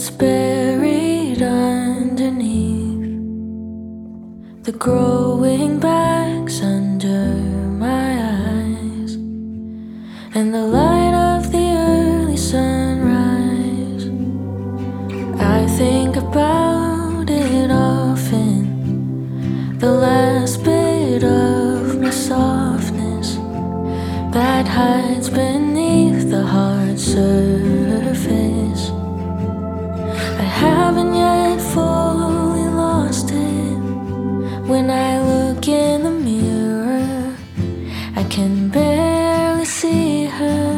gets buried underneath the growing backs under my eyes and the light of the early sunrise. I think about it often, the last bit of my softness that hides beneath the hard surface. I haven't yet fully lost it. When I look in the mirror, I can barely see her.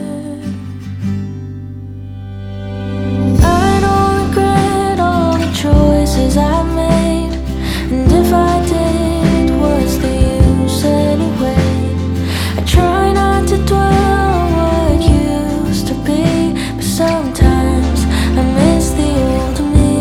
I don't regret all the choices I made, and if I did, what's the use anyway? I try not to dwell on what used to be, but sometimes I miss the old me.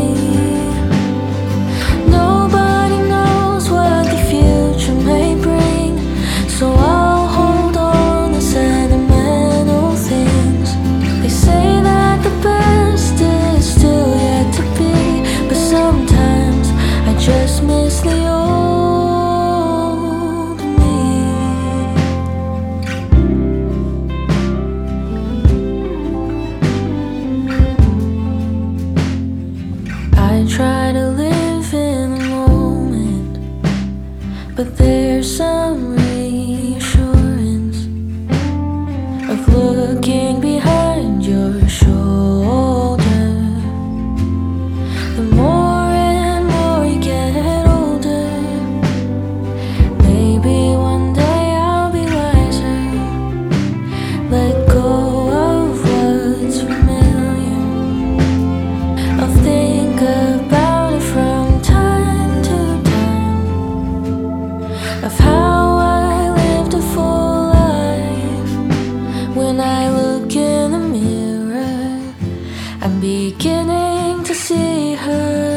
Nobody knows what the future may bring, so I'll hold on to sentimental things. They say that the best is still yet to be, but sometimes I just miss the old me. I try to live in the moment, but there's some reassurance of looking behind your shoulder. The more and more you get older, maybe one day I'll be wiser. Let go of what's familiar. I'll think about it from time to time, of how I lived a full life. When I look in the mirror, I'm beginning to see her.